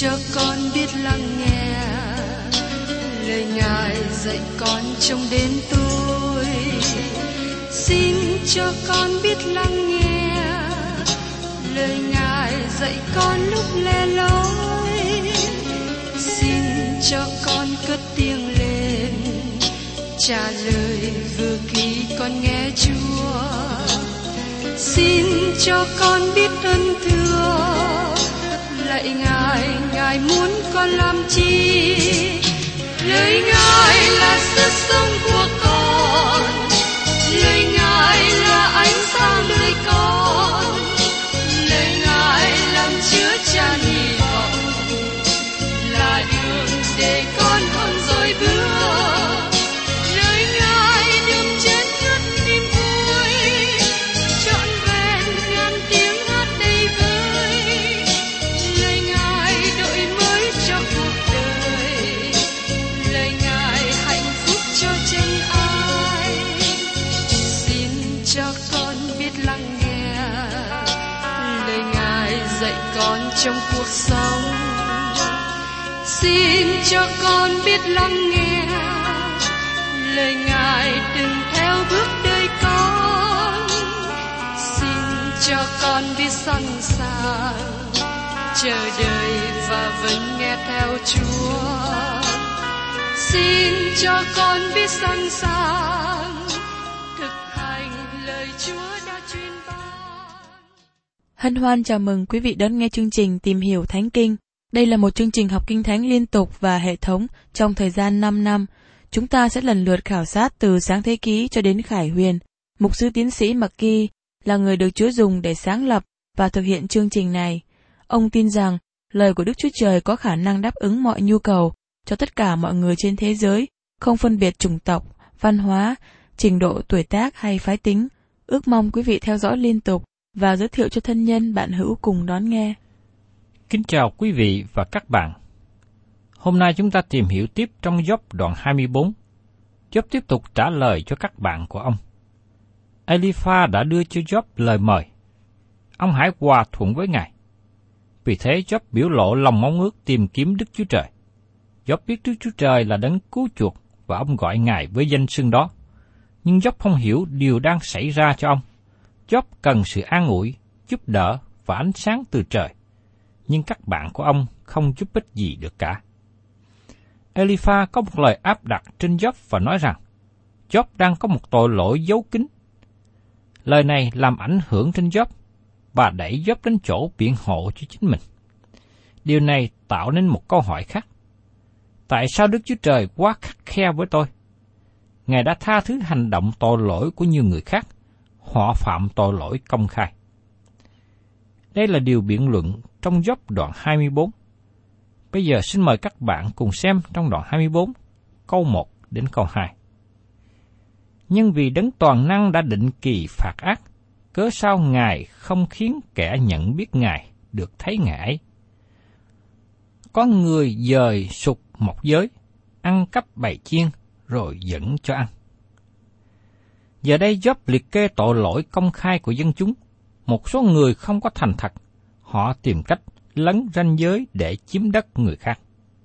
cho con biết lắng nghe lời Ngài dạy con trong đến tôi. Xin cho con biết lắng nghe lời Ngài dạy con lúc lẻ loi. Xin cho con cất tiếng lên trả lời vừa khi con nghe Chúa. Xin cho con biết ơn thưa lạy Ngài, Ngài muốn con làm chi? Lời Ngài là sức sống của con, lời Ngài là ánh sáng đời con, lời Ngài làm chứa chan hy vọng, là đường để con không dối bước. Lời Ngài đừng chết ngất niềm vui, trọn vẹn ngàn tiếng hát đầy vơi. Lời Ngài đổi mới cho cuộc đời, lời Ngài hạnh phúc cho chân ai. Xin cho con biết lắng nghe lời Ngài dạy con trong cuộc sống. Xin cho con biết lắng nghe lời Ngài đừng theo bước đời con. Xin cho con biết sẵn sàng chờ đợi và vẫn nghe theo Chúa. Xin cho con biết sẵn sàng thực hành lời Chúa đã truyền ban. Hân hoan chào mừng quý vị đón nghe chương trình Tìm hiểu Thánh Kinh. Đây là một chương trình học Kinh Thánh liên tục và hệ thống trong thời gian 5 năm. Chúng ta sẽ lần lượt khảo sát từ Sáng Thế Ký cho đến Khải Huyền. Mục sư tiến sĩ McGee là người được Chúa dùng để sáng lập và thực hiện chương trình này. Ông tin rằng lời của Đức Chúa Trời có khả năng đáp ứng mọi nhu cầu cho tất cả mọi người trên thế giới, không phân biệt chủng tộc, văn hóa, trình độ tuổi tác hay phái tính. Ước mong quý vị theo dõi liên tục và giới thiệu cho thân nhân bạn hữu cùng đón nghe. Kính chào quý vị và các bạn. Hôm nay chúng ta tìm hiểu tiếp trong Gióp đoạn 24. Gióp tiếp tục trả lời cho các bạn của ông. Elipha đã đưa cho Gióp lời mời. Ông hãy hòa thuận với Ngài. Vì thế Gióp biểu lộ lòng mong ước tìm kiếm Đức Chúa Trời. Gióp biết Đức Chúa Trời là đấng cứu chuộc và ông gọi Ngài với danh xưng đó. Nhưng Gióp không hiểu điều đang xảy ra cho ông. Gióp cần sự an ủi, giúp đỡ và ánh sáng từ trời. Nhưng các bạn của ông không giúp ích gì được cả. Elipha có một lời áp đặt trên Gióp và nói rằng Gióp đang có một tội lỗi giấu kín. Lời này làm ảnh hưởng trên Gióp và đẩy Gióp đến chỗ biện hộ cho chính mình. Điều này tạo nên một câu hỏi khác. Tại sao Đức Chúa Trời quá khắt khe với tôi? Ngài đã tha thứ hành động tội lỗi của nhiều người khác. Họ phạm tội lỗi công khai. Đây là điều biện luận trong Gióp đoạn 24. Bây giờ xin mời các bạn cùng xem trong đoạn 24, câu 1 đến câu 2. Nhưng vì đấng toàn năng đã định kỳ phạt ác, cớ sao Ngài không khiến kẻ nhận biết Ngài được thấy Ngài ấy? Có người dời sục một giới, ăn cắp bầy chiên, rồi dẫn cho ăn. Giờ đây Gióp liệt kê tội lỗi công khai của dân chúng. Một số người không có thành thật, họ tìm cách lấn ranh giới để chiếm đất người khác.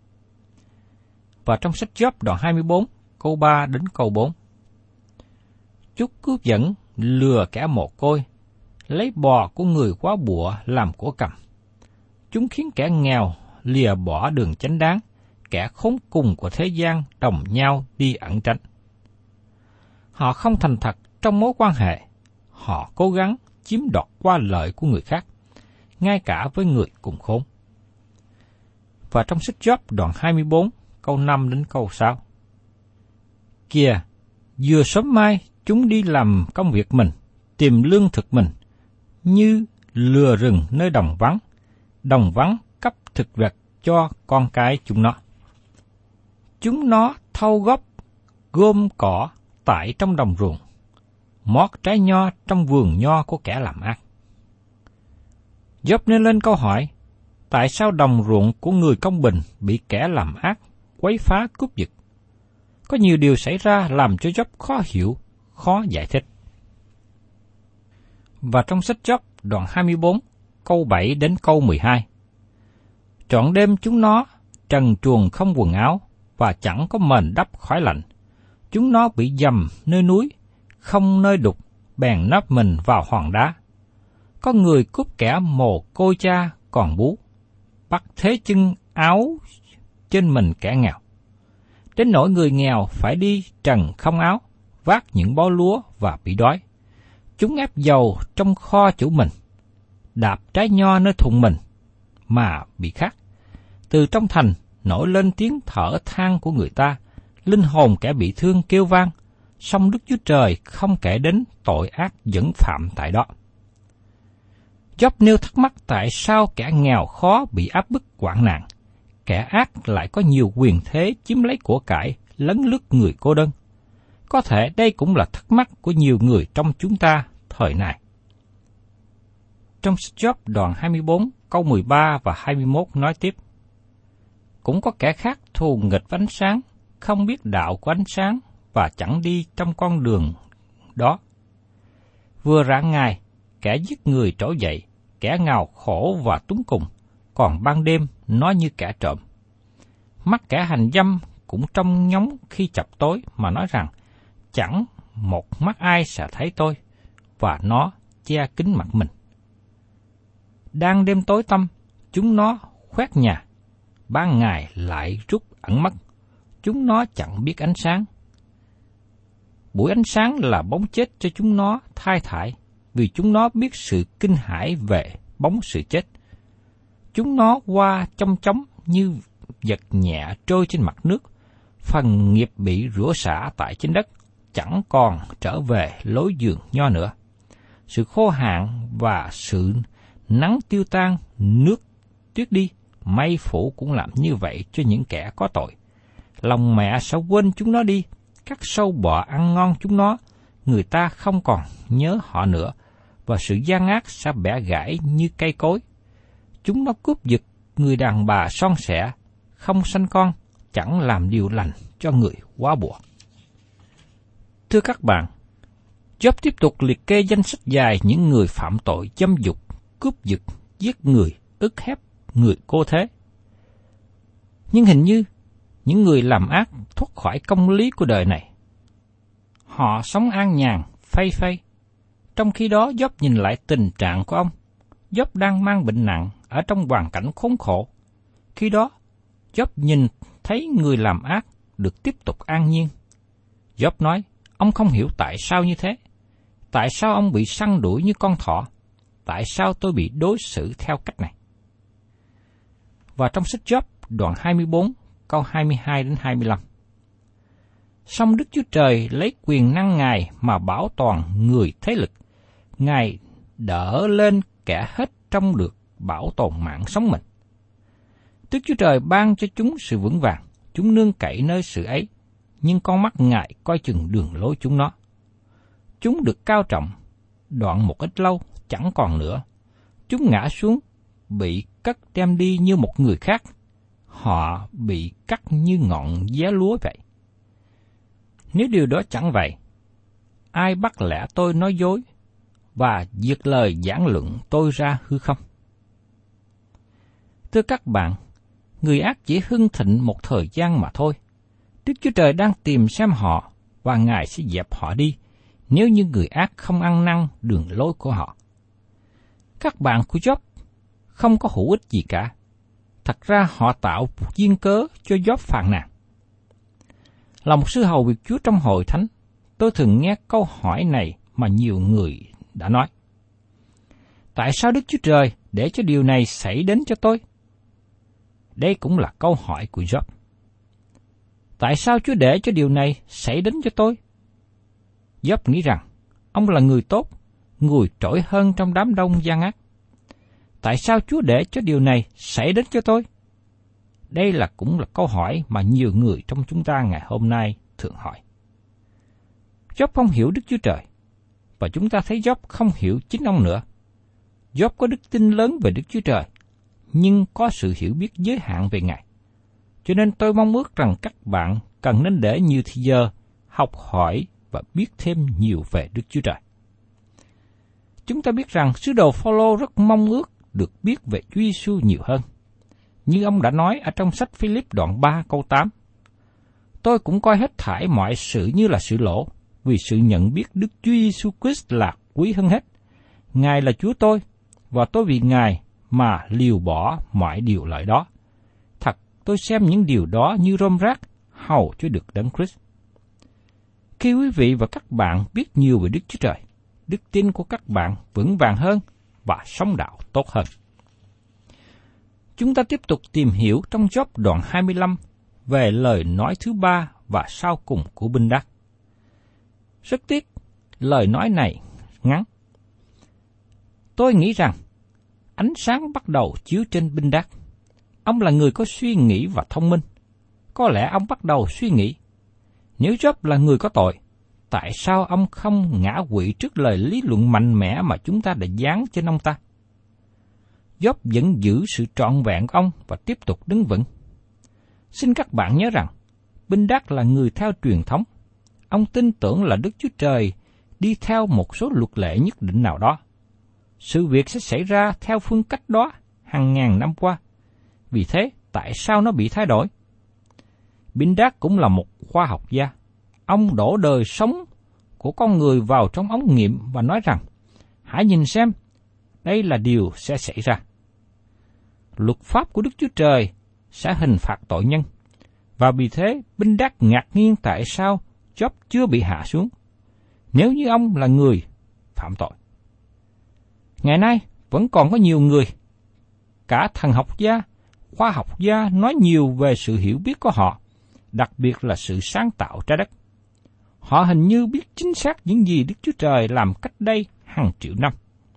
Và trong sách Gióp đoạn 24, câu 3 đến câu 4. Chúng cướp dẫn, lừa kẻ mồ côi, lấy bò của người quá bụa làm của cầm. Chúng khiến kẻ nghèo lìa bỏ đường chánh đáng, kẻ khốn cùng của thế gian đồng nhau đi ẩn tránh. Họ không thành thật trong mối quan hệ, họ cố gắng chiếm đoạt qua lợi của người khác, ngay cả với người cùng khốn. Và trong sách Gióp đoạn 24, câu 5 đến câu 6. Kìa, vừa sớm mai chúng đi làm công việc mình, tìm lương thực mình, như lừa rừng nơi đồng vắng cấp thực vật cho con cái chúng nó. Chúng nó thâu góp, gom cỏ tại trong đồng ruộng, mót trái nho trong vườn nho của kẻ làm ác. Gióp nên lên câu hỏi, tại sao đồng ruộng của người công bình bị kẻ làm ác, quấy phá cướp giật? Có nhiều điều xảy ra làm cho Gióp khó hiểu, khó giải thích. Và trong sách Gióp đoạn 24, câu 7 đến câu 12. Trọn đêm chúng nó trần truồng không quần áo, và chẳng có mền đắp khỏi lạnh. Chúng nó bị dầm nơi núi, không nơi đục, bèn nấp mình vào hòn đá. Có người cướp kẻ mồ côi cha còn bú, bắt thế chân áo trên mình kẻ nghèo. Đến nỗi người nghèo phải đi trần không áo, vác những bó lúa và bị đói. Chúng ép dầu trong kho chủ mình, đạp trái nho nơi thùng mình, mà bị khát. Từ trong thành nổi lên tiếng thở than của người ta, linh hồn kẻ bị thương kêu vang, song Đức Chúa Trời không kể đến tội ác vẫn phạm tại đó. Job nêu thắc mắc tại sao kẻ nghèo khó bị áp bức hoạn nạn, kẻ ác lại có nhiều quyền thế chiếm lấy của cải, lấn lướt người cô đơn. Có thể đây cũng là thắc mắc của nhiều người trong chúng ta thời này. Trong Job đoạn 24, câu 13 và 21 nói tiếp: Cũng có kẻ khác thù nghịch với ánh sáng, không biết đạo của ánh sáng và chẳng đi trong con đường đó. Vừa rạng ngày, kẻ giết người trỗi dậy, kẻ nghèo khổ và túng cùng, còn ban đêm nó như kẻ trộm. Mắt kẻ hành dâm cũng trong nhóng khi chập tối mà nói rằng, chẳng một mắt ai sẽ thấy tôi, và nó che kín mặt mình. Đang đêm tối tăm, chúng nó khoét nhà, ban ngày lại rút ẩn mất, chúng nó chẳng biết ánh sáng. Buổi ánh sáng là bóng chết cho chúng nó thay thải, vì chúng nó biết sự kinh hãi về bóng sự chết. Chúng nó qua trong chóng như vật nhẹ trôi trên mặt nước, phần nghiệp bị rủa xả tại trên đất, chẳng còn trở về lối giường nho nữa. Sự khô hạn và sự nắng tiêu tan, nước tuyết đi, mây phủ cũng làm như vậy cho những kẻ có tội. Lòng mẹ sẽ quên chúng nó đi, các sâu bọ ăn ngon chúng nó, người ta không còn nhớ họ nữa, và sự gian ác sẽ bẻ gãy như cây cối. Chúng nó cướp giật người đàn bà son sẻ, không sanh con, chẳng làm điều lành cho người quá bùa. Thưa các bạn, Job tiếp tục liệt kê danh sách dài những người phạm tội dâm dục, cướp giật, giết người, ức hiếp người cô thế. Nhưng hình như những người làm ác thoát khỏi công lý của đời này. Họ sống an nhàn, phây phây. Trong khi đó Job nhìn lại tình trạng của ông. Job đang mang bệnh nặng ở trong hoàn cảnh khốn khổ. Khi đó, Job nhìn thấy người làm ác được tiếp tục an nhiên. Job nói, ông không hiểu tại sao như thế. Tại sao ông bị săn đuổi như con thỏ? Tại sao tôi bị đối xử theo cách này? Và trong sách Job đoạn 24, câu 22 đến 25. Song Đức Chúa Trời lấy quyền năng Ngài mà bảo toàn người thế lực. Ngài đỡ lên kẻ hết trong được bảo tồn mạng sống mình. Đức Chúa Trời ban cho chúng sự vững vàng, chúng nương cậy nơi sự ấy, nhưng con mắt Ngài coi chừng đường lối chúng nó. Chúng được cao trọng, đoạn một ít lâu, chẳng còn nữa. Chúng ngã xuống, bị cất đem đi như một người khác. Họ bị cắt như ngọn giá lúa vậy. Nếu điều đó chẳng vậy, ai bắt lẽ tôi nói dối, và diệt lời giảng luận tôi ra hư không? Thưa các bạn, người ác chỉ hưng thịnh một thời gian mà thôi. Đức Chúa Trời đang tìm xem họ, và Ngài sẽ dẹp họ đi, nếu như người ác không ăn năn đường lối của họ. Các bạn của Job không có hữu ích gì cả. Thật ra họ tạo duyên cớ cho Job phàn nàn. Là một sư hầu việc Chúa trong hội thánh, tôi thường nghe câu hỏi này mà nhiều người đã nói. Tại sao Đức Chúa Trời để cho điều này xảy đến cho tôi? Đây cũng là câu hỏi của Job. Tại sao Chúa để cho điều này xảy đến cho tôi? Job nghĩ rằng, ông là người tốt, người trội hơn trong đám đông gian ác. Tại sao Chúa để cho điều này xảy đến cho tôi? Đây cũng là câu hỏi mà nhiều người trong chúng ta ngày hôm nay thường hỏi. Job không hiểu Đức Chúa Trời, và chúng ta thấy Job không hiểu chính ông nữa. Job có đức tin lớn về Đức Chúa Trời, nhưng có sự hiểu biết giới hạn về Ngài. Cho nên tôi mong ước rằng các bạn cần nên để nhiều thời giờ học hỏi và biết thêm nhiều về Đức Chúa Trời. Chúng ta biết rằng sứ đồ Phao-lô rất mong ước được biết về Chúa Giêsu nhiều hơn. như ông đã nói ở trong sách Philip đoạn 3 câu 8. Tôi cũng coi hết thảy mọi sự như là sự lỗ, vì sự nhận biết Đức Chúa Giêsu Christ là quý hơn hết. Ngài là Chúa tôi, và tôi vì Ngài mà liều bỏ mọi điều lợi đó. Thật, tôi xem những điều đó như rơm rác, hầu cho được Đấng Christ. Khi quý vị và các bạn biết nhiều về Đức Chúa Trời, đức tin của các bạn vững vàng hơn và sống đạo tốt hơn. Chúng ta tiếp tục tìm hiểu trong Gióp đoạn 25 về lời nói thứ ba và sau cùng của Binh-đát. Rất tiếc, lời nói này ngắn. Tôi nghĩ rằng ánh sáng bắt đầu chiếu trên Binh-đát. Ông là người có suy nghĩ và thông minh. Có lẽ ông bắt đầu suy nghĩ, nếu Gióp là người có tội, tại sao ông không ngã quỵ trước lời lý luận mạnh mẽ mà chúng ta đã dán trên ông ta? Gióp vẫn giữ sự trọn vẹn của ông và tiếp tục đứng vững. Xin các bạn nhớ rằng, Binh-đát là người theo truyền thống. Ông tin tưởng là Đức Chúa Trời đi theo một số luật lệ nhất định nào đó. Sự việc sẽ xảy ra theo phương cách đó hàng ngàn năm qua. Vì thế, tại sao nó bị thay đổi? Binh-đát cũng là một khoa học gia. Ông đổ đời sống của con người vào trong ống nghiệm và nói rằng, hãy nhìn xem, đây là điều sẽ xảy ra. Luật pháp của Đức Chúa Trời sẽ hình phạt tội nhân, và vì thế Binh-đát ngạc nhiên tại sao Gióp chưa bị hạ xuống, nếu như ông là người phạm tội. Ngày nay vẫn còn có nhiều người, cả thần học gia, khoa học gia nói nhiều về sự hiểu biết của họ, đặc biệt là sự sáng tạo trái đất. Họ hình như biết chính xác những gì Đức Chúa Trời làm cách đây hàng triệu năm.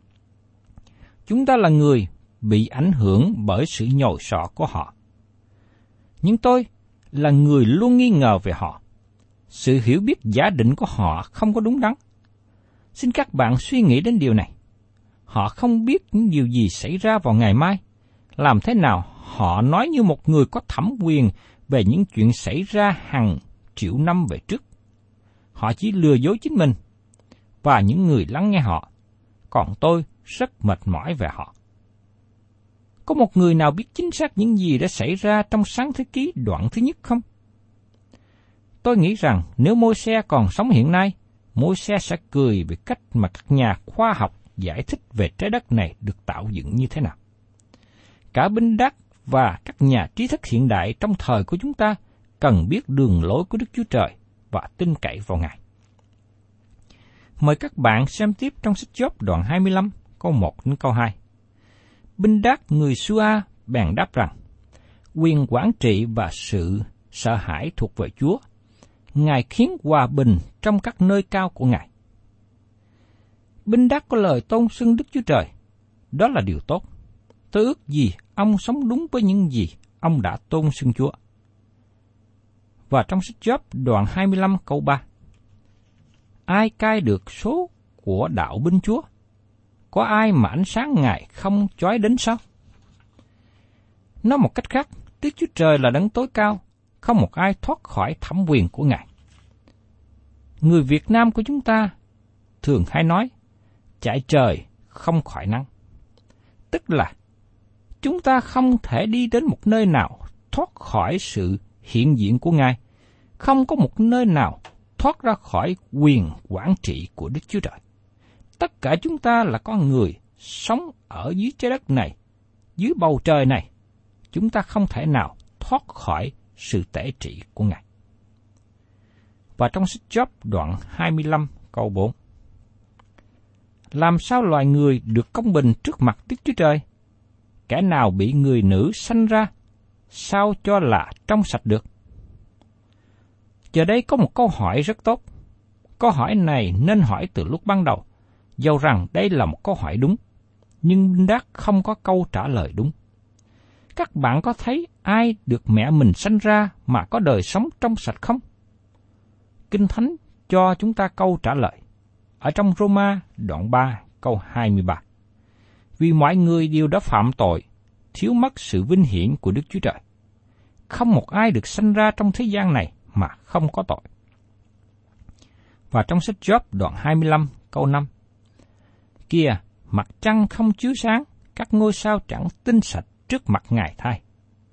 Chúng ta là người bị ảnh hưởng bởi sự nhồi sọ của họ. Nhưng tôi là người luôn nghi ngờ về họ. Sự hiểu biết giả định của họ không có đúng đắn. Xin các bạn suy nghĩ đến điều này. Họ không biết những điều gì xảy ra vào ngày mai. Làm thế nào họ nói như một người có thẩm quyền về những chuyện xảy ra hàng triệu năm về trước. Họ chỉ lừa dối chính mình và những người lắng nghe họ, còn tôi rất mệt mỏi về họ. Có một người nào biết chính xác những gì đã xảy ra trong Sáng Thế Ký đoạn thứ nhất không? Tôi nghĩ rằng nếu Môi-se còn sống hiện nay, Môi-se sẽ cười về cách mà các nhà khoa học giải thích về trái đất này được tạo dựng như thế nào. Cả Binh-đát và các nhà trí thức hiện đại trong thời của chúng ta cần biết đường lối của Đức Chúa Trời và tin cậy vào Ngài. Mời các bạn xem tiếp trong sách Gióp đoạn 25, câu 1 đến câu 2. Binh-đát người Sua bèn đáp rằng, quyền quản trị và sự sợ hãi thuộc về Chúa. Ngài khiến hòa bình trong các nơi cao của Ngài. Binh-đát có lời tôn xưng Đức Chúa Trời. Đó là điều tốt. Tôi ước gì ông sống đúng với những gì ông đã tôn xưng Chúa. Và trong sách Gióp đoạn 25 câu 3. Ai cai được số của đạo binh Chúa? Có ai mà ánh sáng Ngài không chói đến sao? Nói một cách khác, Đức Chúa Trời là đấng tối cao, không một ai thoát khỏi thẩm quyền của Ngài. Người Việt Nam của chúng ta thường hay nói, chạy trời không khỏi nắng. Tức là, chúng ta không thể đi đến một nơi nào thoát khỏi sự hiện diện của Ngài, không có một nơi nào thoát ra khỏi quyền quản trị của Đức Chúa Trời. Tất cả chúng ta là con người sống ở dưới trái đất này, dưới bầu trời này. Chúng ta không thể nào thoát khỏi sự tể trị của Ngài. Và trong sách Gióp đoạn 25 câu 4. Làm sao loài người được công bình trước mặt Đức Chúa Trời? Kẻ nào bị người nữ sanh ra, sao cho là trong sạch được? Giờ đây có một câu hỏi rất tốt. Câu hỏi này nên hỏi từ lúc ban đầu, dầu rằng đây là một câu hỏi đúng, nhưng Binh-đát không có câu trả lời đúng. Các bạn có thấy ai được mẹ mình sanh ra mà có đời sống trong sạch không? Kinh Thánh cho chúng ta câu trả lời ở trong Roma đoạn 3 câu 23. Vì mọi người đều đã phạm tội, thiếu mất sự vinh hiển của Đức Chúa Trời. Không một ai được sanh ra trong thế gian này mà không có tội. Và trong sách Gióp đoạn 25 câu 5. Kìa, mặt trăng không chiếu sáng, các ngôi sao chẳng tinh sạch trước mặt Ngài thay.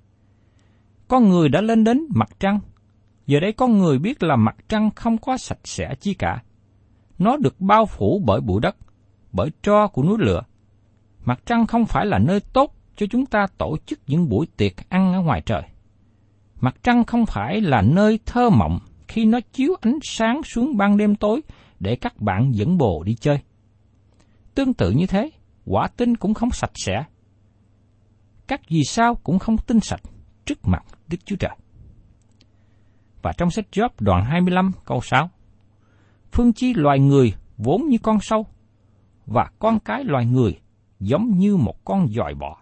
Con người đã lên đến mặt trăng. Giờ đây con người biết là mặt trăng không có sạch sẽ chi cả. Nó được bao phủ bởi bụi đất, bởi tro của núi lửa. Mặt trăng không phải là nơi tốt cho chúng ta tổ chức những buổi tiệc ăn ở ngoài trời. Mặt trăng không phải là nơi thơ mộng khi nó chiếu ánh sáng xuống ban đêm tối để các bạn dẫn bồ đi chơi. Tương tự như thế, quả tinh cũng không sạch sẽ. Các vì sao cũng không tinh sạch trước mặt Đức Chúa Trời. Và trong sách Gióp đoạn 25 câu 6, phương chi loài người vốn như con sâu, và con cái loài người giống như một con giòi bọ.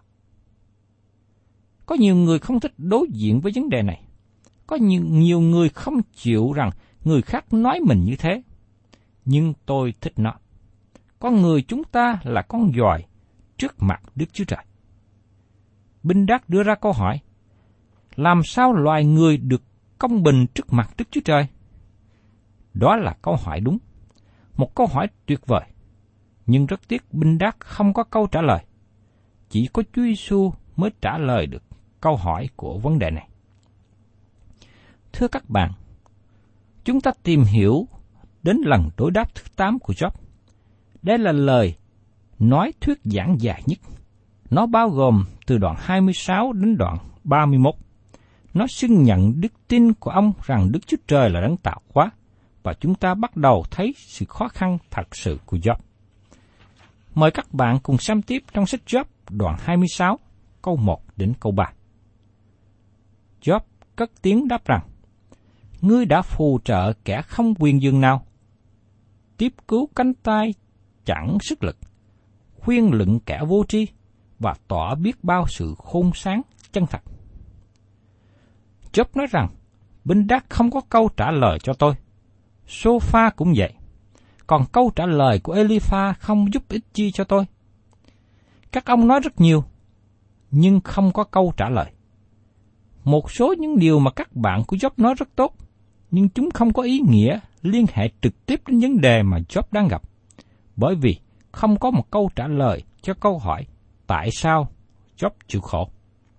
Có nhiều người không thích đối diện với vấn đề này. Có nhiều người không chịu rằng người khác nói mình như thế. Nhưng tôi thích nó. Con người chúng ta là con giòi trước mặt Đức Chúa Trời. Binh-đát đưa ra câu hỏi, làm sao loài người được công bình trước mặt Đức Chúa Trời? Đó là câu hỏi đúng, một câu hỏi tuyệt vời. Nhưng rất tiếc Binh-đát không có câu trả lời. Chỉ có Chúa Giêsu mới trả lời được câu hỏi của vấn đề này. Thưa các bạn, chúng ta tìm hiểu đến lần đối đáp thứ 8 của Gióp. Đây là lời nói thuyết giảng dài nhất. Nó bao gồm từ đoạn 26 đến đoạn 31. Nó xưng nhận đức tin của ông rằng Đức Chúa Trời là đấng tạo hóa, và chúng ta bắt đầu thấy sự khó khăn thật sự của Gióp. Mời các bạn cùng xem tiếp trong sách Gióp đoạn 26, câu 1 đến câu 3. Gióp cất tiếng đáp rằng, ngươi đã phù trợ kẻ không quyền dường nào, tiếp cứu cánh tay chẳng sức lực, khuyên lựng kẻ vô tri, và tỏ biết bao sự khôn sáng chân thật. Gióp nói rằng, Binh-đát không có câu trả lời cho tôi. Sô-pha cũng vậy. Còn câu trả lời của Ê-li-pha không giúp ích chi cho tôi. Các ông nói rất nhiều, nhưng không có câu trả lời. Một số những điều mà các bạn của Gióp nói rất tốt, nhưng chúng không có ý nghĩa liên hệ trực tiếp đến vấn đề mà Gióp đang gặp, bởi vì không có một câu trả lời cho câu hỏi tại sao Gióp chịu khổ.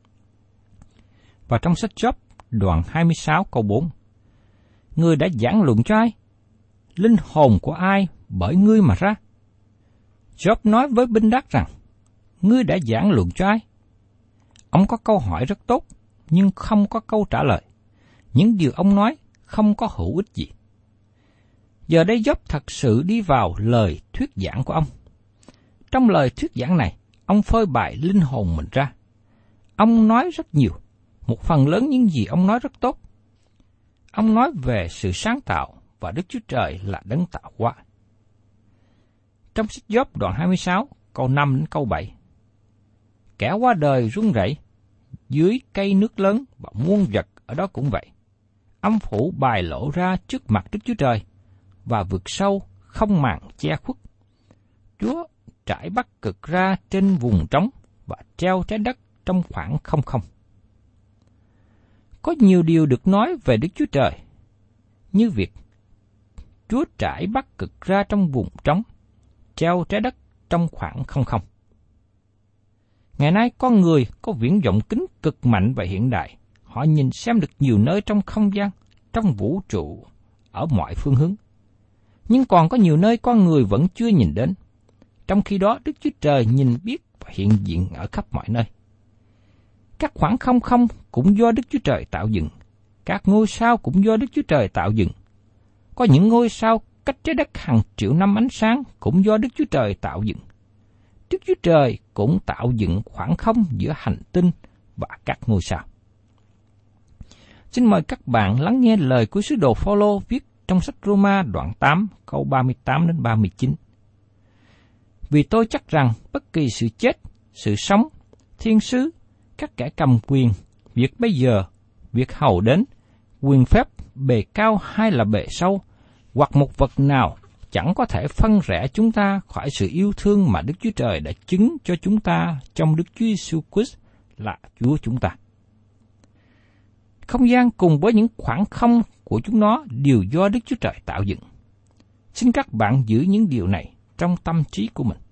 Và trong sách Gióp đoạn 26 câu 4, ngươi đã giảng luận cho ai? Linh hồn của ai bởi ngươi mà ra? Gióp nói với Binh-đát rằng, ngươi đã giảng luận cho ai? Ông có câu hỏi rất tốt, nhưng không có câu trả lời. Những điều ông nói không có hữu ích gì. Giờ đây Gióp thật sự đi vào lời thuyết giảng của ông. Trong lời thuyết giảng này, ông phơi bày linh hồn mình ra. Ông nói rất nhiều, một phần lớn những gì ông nói rất tốt. Ông nói về sự sáng tạo và Đức Chúa Trời là đấng tạo hóa. Trong sách Gióp đoạn 26, câu 5 đến câu 7, kẻ qua đời run rẩy dưới cây nước lớn và muôn vật ở đó cũng vậy. Âm phủ bài lộ ra trước mặt Đức Chúa Trời, và vực sâu không màn che khuất. Chúa trải Bắc Cực ra trên vùng trống và treo trái đất trong khoảng không không. Có nhiều điều được nói về Đức Chúa Trời, như việc Chúa trải Bắc Cực ra trong vùng trống, treo trái đất trong khoảng không không. Ngày nay con người có viễn vọng kính cực mạnh và hiện đại. Họ nhìn xem được nhiều nơi trong không gian, trong vũ trụ, ở mọi phương hướng. Nhưng còn có nhiều nơi con người vẫn chưa nhìn đến. Trong khi đó Đức Chúa Trời nhìn biết và hiện diện ở khắp mọi nơi. Các khoảng không không cũng do Đức Chúa Trời tạo dựng. Các ngôi sao cũng do Đức Chúa Trời tạo dựng. Có những ngôi sao cách trái đất hàng triệu năm ánh sáng cũng do Đức Chúa Trời tạo dựng. Đức Chúa Trời cũng tạo dựng khoảng không giữa hành tinh và các ngôi sao. Xin mời các bạn lắng nghe lời của sứ đồ Phao-lô viết trong sách Rô-ma đoạn 8 câu 38 đến 39. Vì tôi chắc rằng bất kỳ sự chết, sự sống, thiên sứ, các kẻ cầm quyền, việc bây giờ, việc hầu đến, quyền phép, bề cao hay là bề sâu, hoặc một vật nào chẳng có thể phân rẽ chúng ta khỏi sự yêu thương mà Đức Chúa Trời đã chứng cho chúng ta trong Đức Chúa Giêsu Christ là Chúa chúng ta. Không gian cùng với những khoảng không của chúng nó đều do Đức Chúa Trời tạo dựng. Xin các bạn giữ những điều này trong tâm trí của mình.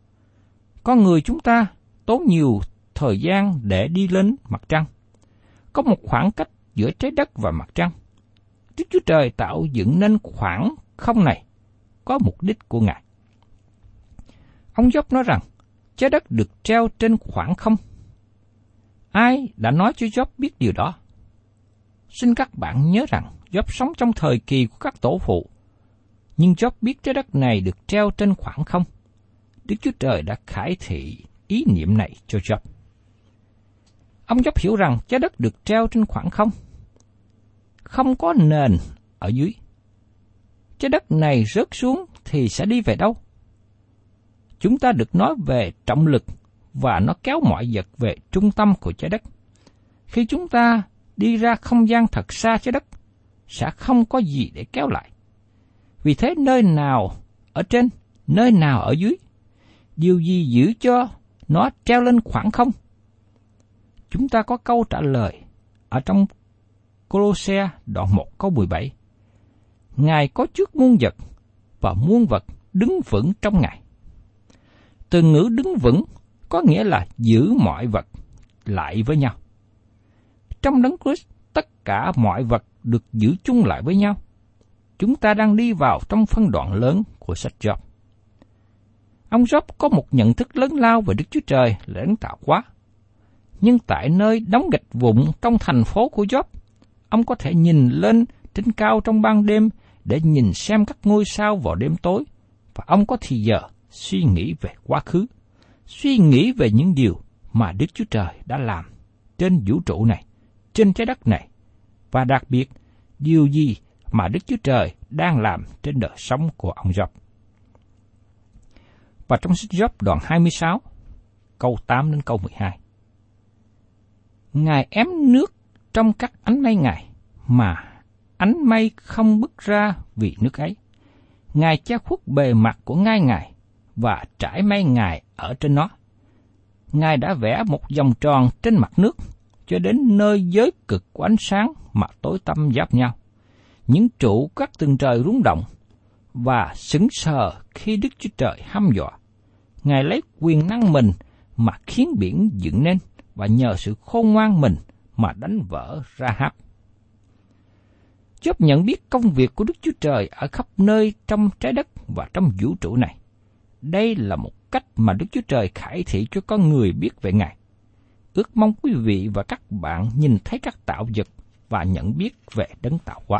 Con người chúng ta tốn nhiều thời gian để đi lên mặt trăng. có một khoảng cách giữa trái đất và mặt trăng. Đức Chúa Trời tạo dựng nên khoảng không này có mục đích của Ngài. Ông Gióp nói rằng trái đất được treo trên khoảng không. Ai đã nói cho Gióp biết điều đó? Xin các bạn nhớ rằng Gióp sống trong thời kỳ của các tổ phụ, nhưng Gióp biết trái đất này được treo trên khoảng không. Đức Chúa Trời đã khải thị ý niệm này cho Gióp. Ông Gióp hiểu rằng trái đất được treo trên khoảng không, không có nền ở dưới. Trái đất này rớt xuống thì sẽ đi về đâu? Chúng ta được nói về trọng lực và nó kéo mọi vật về trung tâm của trái đất. Khi chúng ta đi ra không gian thật xa trái đất, sẽ không có gì để kéo lại. Vì thế nơi nào ở trên, nơi nào ở dưới, điều gì giữ cho nó treo lên khoảng không? Chúng ta có câu trả lời ở trong Cô-lô-se đoạn 1 câu 17. Ngài có trước muôn vật, và muôn vật đứng vững trong Ngài. Từ ngữ đứng vững có nghĩa là giữ mọi vật lại với nhau. Trong Đấng Christ, tất cả mọi vật được giữ chung lại với nhau. Chúng ta đang đi vào trong phân đoạn lớn của sách Gióp. Ông Gióp có một nhận thức lớn lao về Đức Chúa Trời là Đấng tạo hóa. Nhưng tại nơi đóng gạch vụn trong thành phố của Gióp, ông có thể nhìn lên trên cao trong ban đêm để nhìn xem các ngôi sao vào đêm tối, và ông có thì giờ suy nghĩ về quá khứ, suy nghĩ về những điều mà Đức Chúa Trời đã làm trên vũ trụ này, trên trái đất này, và đặc biệt điều gì mà Đức Chúa Trời đang làm trên đời sống của ông Gióp. Và trong sách Gióp đoạn 26, câu 8 đến câu 12. Ngài ém nước trong các ánh mây Ngài, mà ánh mây không bứt ra vì nước ấy. Ngài che khuất bề mặt của ngai Ngài, và trải mây Ngài ở trên nó. Ngài đã vẽ một vòng tròn trên mặt nước, cho đến nơi giới cực của ánh sáng mà tối tăm giáp nhau. Những trụ các tầng trời rung động, và sững sờ khi Đức Chúa Trời hăm dọa. Ngài lấy quyền năng mình mà khiến biển dựng nên, và nhờ sự khôn ngoan mình mà đánh vỡ Ra-háp. Gióp nhận biết công việc của Đức Chúa Trời ở khắp nơi trong trái đất và trong vũ trụ này. Đây là một cách mà Đức Chúa Trời khải thị cho con người biết về Ngài. Ước mong quý vị và các bạn nhìn thấy các tạo vật và nhận biết về Đấng tạo hóa.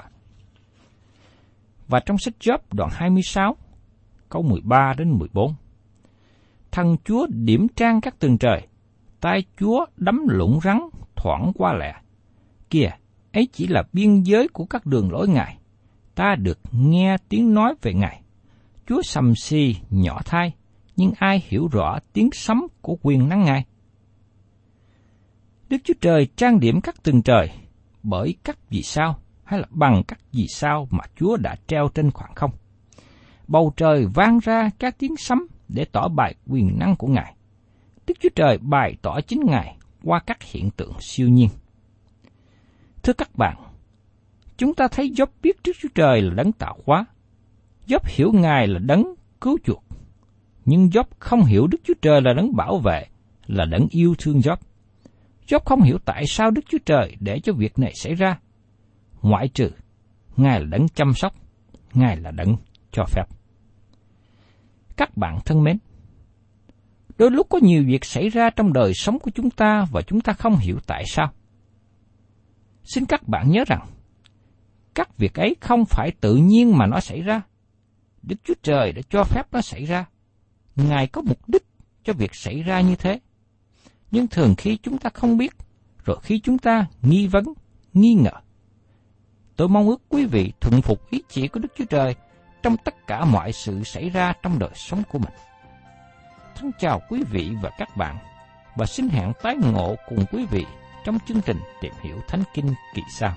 Và trong sách Gióp đoạn 26, câu 13 đến 14. Thần Chúa điểm trang các tầng trời, tay Chúa đấm lũng rắn thoảng qua lẹ. Kìa, ấy chỉ là biên giới của các đường lối Ngài. Ta được nghe tiếng nói về Ngài. Chúa sầm xì nhỏ thai, nhưng ai hiểu rõ tiếng sấm của quyền năng Ngài? Đức Chúa Trời trang điểm các tầng trời bởi các vì sao, hay là bằng các vì sao mà Chúa đã treo trên khoảng không. Bầu trời vang ra các tiếng sấm để tỏ bày quyền năng của Ngài. Đức Chúa Trời bày tỏ chính Ngài qua các hiện tượng siêu nhiên. Thưa các bạn, chúng ta thấy Gióp biết Đức Chúa Trời là Đấng tạo hóa. Gióp hiểu Ngài là Đấng cứu chuộc. Nhưng Gióp không hiểu Đức Chúa Trời là Đấng bảo vệ, là Đấng yêu thương Gióp. Gióp không hiểu tại sao Đức Chúa Trời để cho việc này xảy ra, ngoại trừ Ngài là Đấng chăm sóc, Ngài là Đấng cho phép. Các bạn thân mến, đôi lúc có nhiều việc xảy ra trong đời sống của chúng ta và chúng ta không hiểu tại sao. Xin các bạn nhớ rằng, các việc ấy không phải tự nhiên mà nó xảy ra. Đức Chúa Trời đã cho phép nó xảy ra. Ngài có mục đích cho việc xảy ra như thế. Nhưng thường khi chúng ta không biết, rồi khi chúng ta nghi vấn, nghi ngờ. Tôi mong ước quý vị thuận phục ý chỉ của Đức Chúa Trời trong tất cả mọi sự xảy ra trong đời sống của mình. Thân chào quý vị và các bạn, và xin hẹn tái ngộ cùng quý vị trong chương trình Tìm Hiểu Thánh Kinh kỳ sau.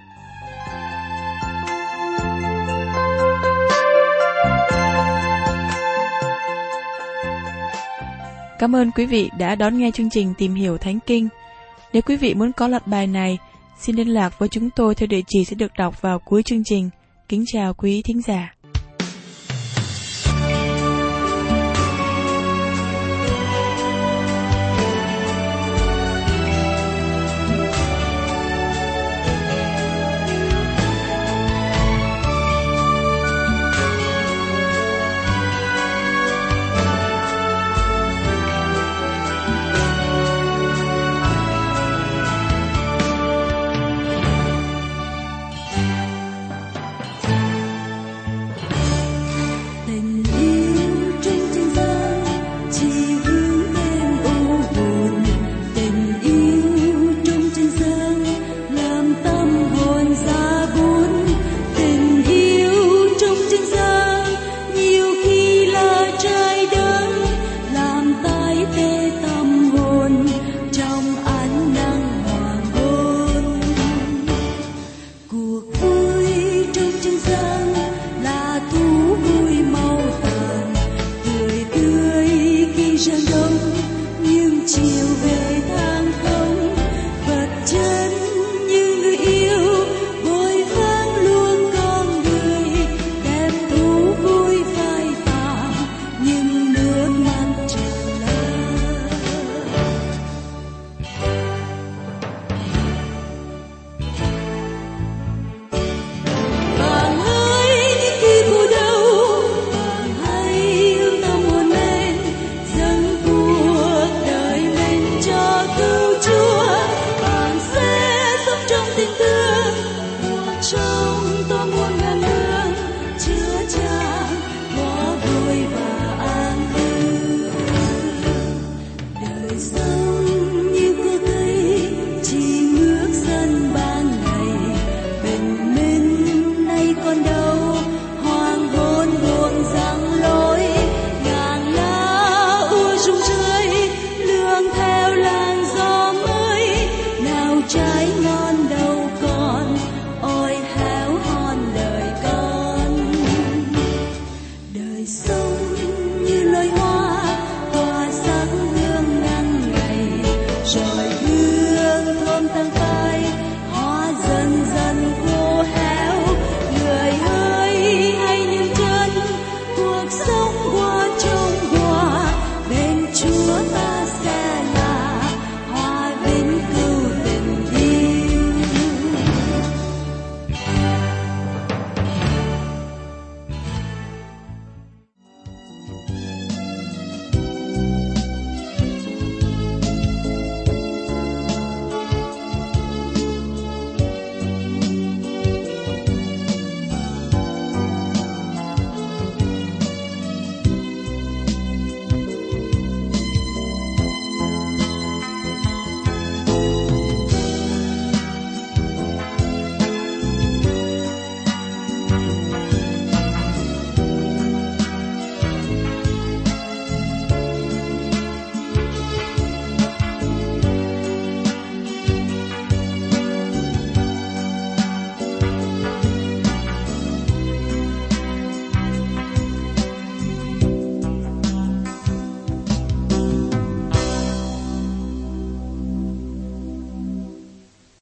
Cảm ơn quý vị đã đón nghe chương trình Tìm Hiểu Thánh Kinh. Nếu quý vị muốn có loạt bài này, xin liên lạc với chúng tôi theo địa chỉ sẽ được đọc vào cuối chương trình. Kính chào quý thính giả.